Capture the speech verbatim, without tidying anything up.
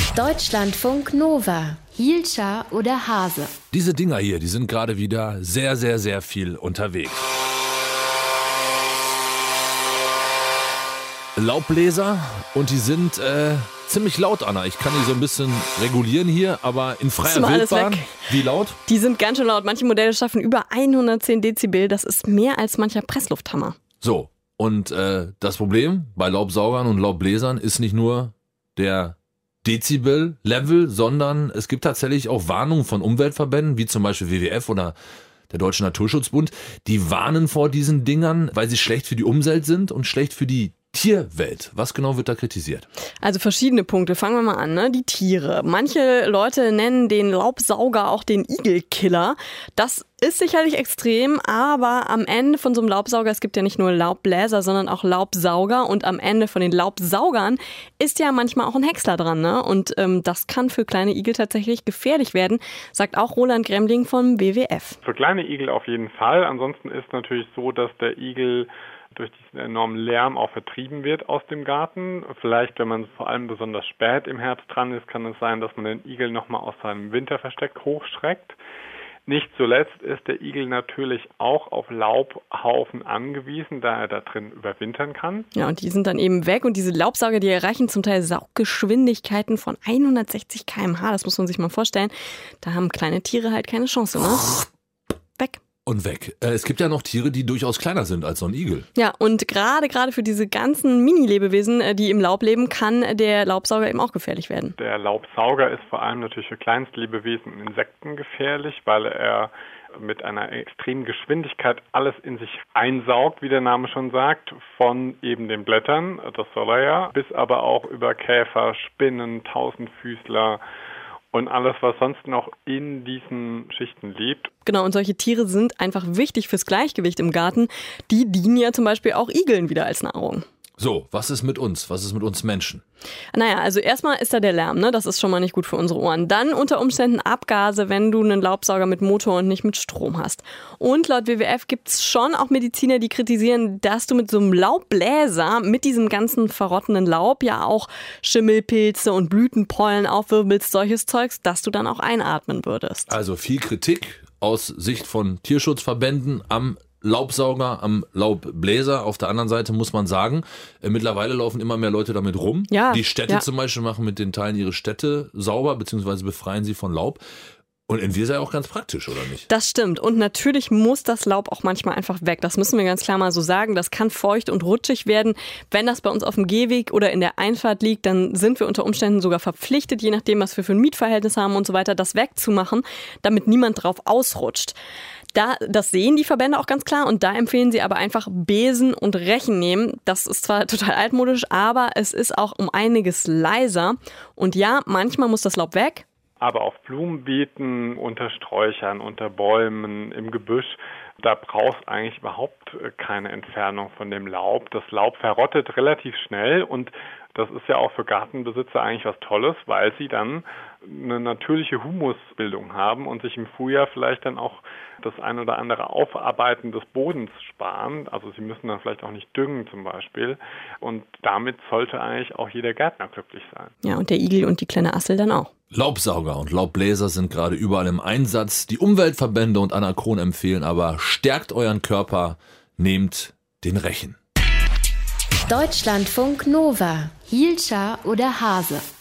Deutschlandfunk Nova. Hielscher oder Hase? Diese Dinger hier, die sind gerade wieder sehr, sehr, sehr viel unterwegs. Laubbläser und die sind äh, ziemlich laut, Anna. Ich kann die so ein bisschen regulieren hier, aber in freier Wildbahn. Wie laut? Die sind ganz schön laut. Manche Modelle schaffen über hundertzehn Dezibel. Das ist mehr als mancher Presslufthammer. So, und äh, das Problem bei Laubsaugern und Laubbläsern ist nicht nur der Dezibel-Level, sondern es gibt tatsächlich auch Warnungen von Umweltverbänden, wie zum Beispiel W W F oder der Deutsche Naturschutzbund. Die warnen vor diesen Dingern, weil sie schlecht für die Umwelt sind und schlecht für die Tierwelt. Was genau wird da kritisiert? Also verschiedene Punkte. Fangen wir mal an, ne? Die Tiere. Manche Leute nennen den Laubsauger auch den Igelkiller. Das ist sicherlich extrem, aber am Ende von so einem Laubsauger, es gibt ja nicht nur Laubbläser, sondern auch Laubsauger, und am Ende von den Laubsaugern ist ja manchmal auch ein Häcksler dran, ne? Und ähm, das kann für kleine Igel tatsächlich gefährlich werden, sagt auch Roland Gremling vom W W F. Für kleine Igel auf jeden Fall. Ansonsten ist natürlich so, dass der Igel durch diesen enormen Lärm auch vertrieben wird aus dem Garten. Vielleicht, wenn man vor allem besonders spät im Herbst dran ist, kann es sein, dass man den Igel nochmal aus seinem Winterversteck hochschreckt. Nicht zuletzt ist der Igel natürlich auch auf Laubhaufen angewiesen, da er da drin überwintern kann. Ja, und die sind dann eben weg, und diese Laubsauger, die erreichen zum Teil Sauggeschwindigkeiten von hundertsechzig Kilometer pro Stunde. Das muss man sich mal vorstellen. Da haben kleine Tiere halt keine Chance, ne? Weg. Und weg. Äh, es gibt ja noch Tiere, die durchaus kleiner sind als so ein Igel. Ja, und gerade gerade für diese ganzen Mini-Lebewesen, die im Laub leben, kann der Laubsauger eben auch gefährlich werden. Der Laubsauger ist vor allem natürlich für Kleinstlebewesen und Insekten gefährlich, weil er mit einer extremen Geschwindigkeit alles in sich einsaugt, wie der Name schon sagt, von eben den Blättern, das soll er ja, bis aber auch über Käfer, Spinnen, Tausendfüßler und alles, was sonst noch in diesen Schichten lebt. Genau, und solche Tiere sind einfach wichtig fürs Gleichgewicht im Garten. Die dienen ja zum Beispiel auch Igeln wieder als Nahrung. So, was ist mit uns? Was ist mit uns Menschen? Naja, also erstmal ist da der Lärm, ne? Das ist schon mal nicht gut für unsere Ohren. Dann unter Umständen Abgase, wenn du einen Laubsauger mit Motor und nicht mit Strom hast. Und laut W W F gibt es schon auch Mediziner, die kritisieren, dass du mit so einem Laubbläser, mit diesem ganzen verrottenden Laub, ja auch Schimmelpilze und Blütenpollen aufwirbelst, solches Zeugs, dass du dann auch einatmen würdest. Also viel Kritik aus Sicht von Tierschutzverbänden am Laubsauger, am Laubbläser. Auf der anderen Seite muss man sagen, äh, mittlerweile laufen immer mehr Leute damit rum. Ja, die Städte ja. zum Beispiel machen mit den Teilen ihre Städte sauber, beziehungsweise befreien sie von Laub. Und in wir sei auch ganz praktisch, oder nicht? Das stimmt. Und natürlich muss das Laub auch manchmal einfach weg. Das müssen wir ganz klar mal so sagen. Das kann feucht und rutschig werden. Wenn das bei uns auf dem Gehweg oder in der Einfahrt liegt, dann sind wir unter Umständen sogar verpflichtet, je nachdem, was wir für ein Mietverhältnis haben und so weiter, das wegzumachen, damit niemand drauf ausrutscht. Da, das sehen die Verbände auch ganz klar, und da empfehlen sie aber einfach Besen und Rechen nehmen. Das ist zwar total altmodisch, aber es ist auch um einiges leiser. Und ja, manchmal muss das Laub weg. Aber auf Blumenbeeten, unter Sträuchern, unter Bäumen, im Gebüsch, da brauchst eigentlich überhaupt keine Entfernung von dem Laub. Das Laub verrottet relativ schnell, und das ist ja auch für Gartenbesitzer eigentlich was Tolles, weil sie dann eine natürliche Humusbildung haben und sich im Frühjahr vielleicht dann auch das ein oder andere Aufarbeiten des Bodens sparen. Also sie müssen dann vielleicht auch nicht düngen zum Beispiel. Und damit sollte eigentlich auch jeder Gärtner glücklich sein. Ja, und der Igel und die kleine Assel dann auch. Laubsauger und Laubbläser sind gerade überall im Einsatz. Die Umweltverbände und Anna Kron empfehlen aber, stärkt euren Körper, nehmt den Rechen. Deutschlandfunk Nova. Hielscher oder Hase?